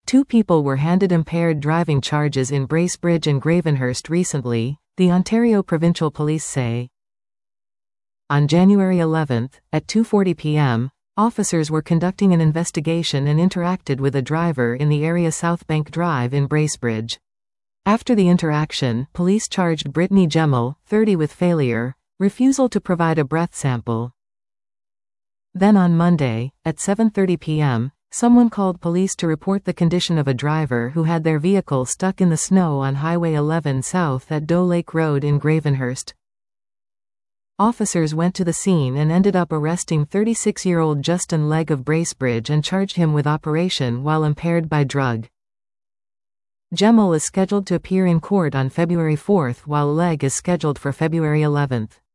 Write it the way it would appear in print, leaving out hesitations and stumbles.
2 people were handed impaired driving charges in Bracebridge and Gravenhurst recently, the Ontario Provincial Police say. On January 11, at 2:40 p.m., officers were conducting an investigation and interacted with a driver in the area Southbank Drive in Bracebridge. After the interaction, police charged Brittany Gemmell, 30 with failure, refusal to provide a breath sample. Then on Monday, at 7:30 p.m., someone called police to report the condition of a driver who had their vehicle stuck in the snow on Highway 11 South at Doe Lake Road in Gravenhurst. Officers went to the scene and ended up arresting 36-year-old Justin Legg of Bracebridge and charged him with operation while impaired by drug. Gemmell is scheduled to appear in court on February 4 while Legg is scheduled for February 11.